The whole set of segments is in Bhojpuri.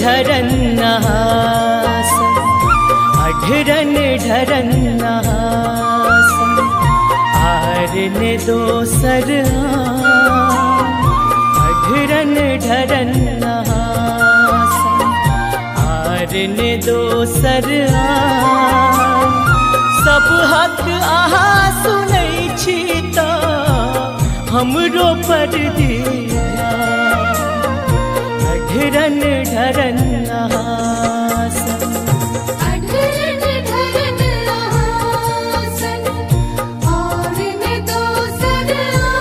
ढरन नहासन, अढरन ढरन नहासन, आर ने दोसर अढरन ढरन नहासन, आर ने दोसर सब हक अहाँ सुनै छी तऽ हमरो पर दिया, अढरन ढरन नहासन, अढरन ढरन नहासन, आर ने दोसर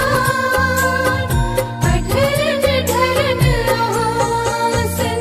अढरन ढरन नहासन।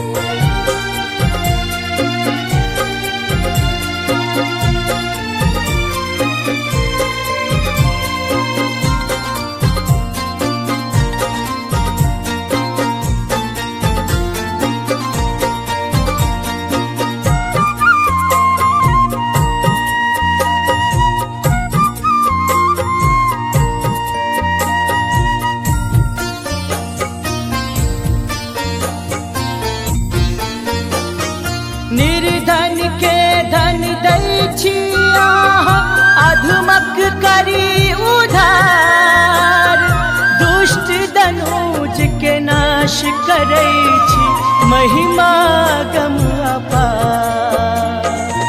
निर्धन के धन दै छी अहाँ, अधमक करी उधार, दुष्ट दनुज के नाश करै छी महिमा गम अपार।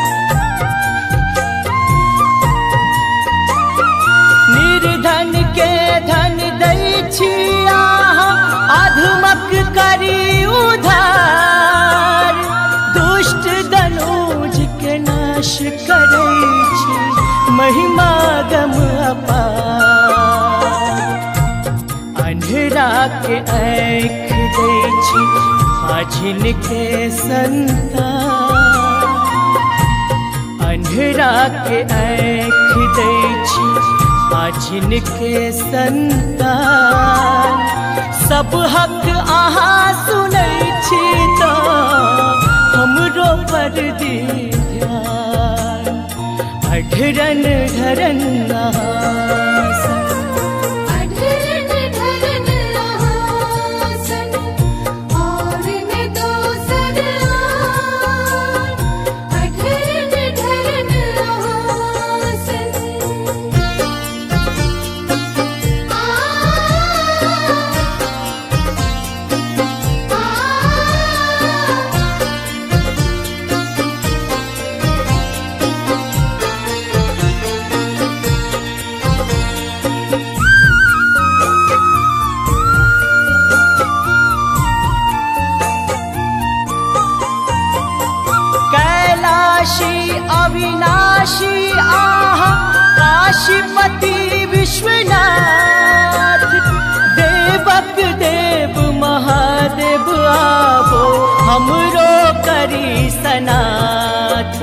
निर्धन के धन दै छी अहाँ, अधमक करी उधार, दुष्ट दनुज के नाश करै छी महिमा गम अपार। अंधरा के आँख दै छी आझिन के संतान, अंधरा के आँख दै छी आझिन के संतान, सब हक अहाँ सुनै छी तऽ हमरो पर दिया, अढरन ढरन नहासन, अढरन ढरन नहासन, आर ने दोसर अढरन ढरन नहासन। कैलाशी अविनाशी आहा, काशीपति विश्वनाथ, देवक देव महादेव आबो हमरो करी सनाथ।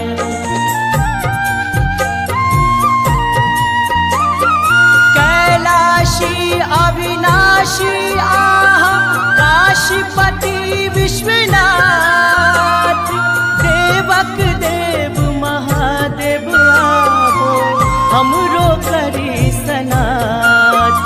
कैलाशी अविनाशी आहा, काशीपति विश्वनाथ, देवक देव महादेव आबो हमरो करी सनाथ।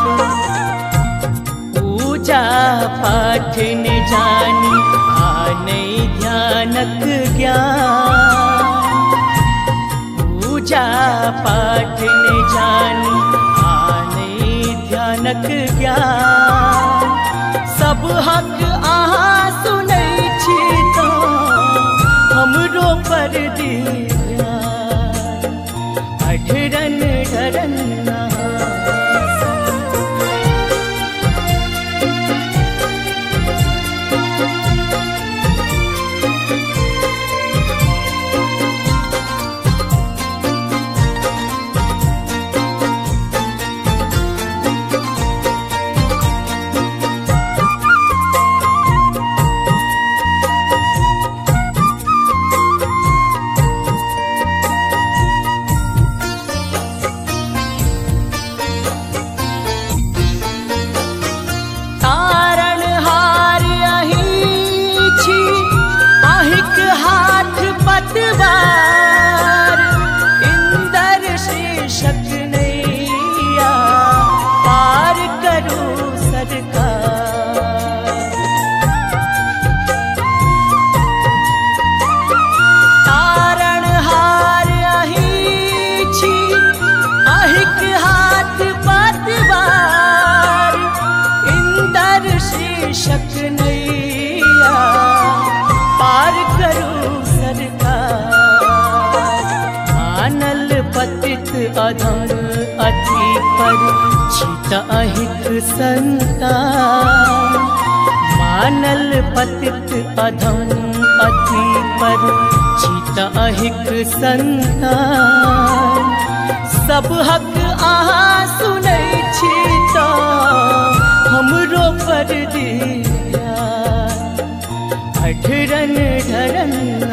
पूजा पाठ न जानी आनै ध्यानक ज्ञान, पूजा पाठ न जानी आनै ध्यानक ज्ञान, सब हक अहाँ सुनै छी तऽ हमरो पर दिया, अढरन ढरन नहासन। पतित अधम अति पर छित अहिक संतान। मानल पतित अधम अति पर छित अहिक संतान। सब हक अहाँ सुनै छी तऽ हमरो पर दिया। अढरन ढरन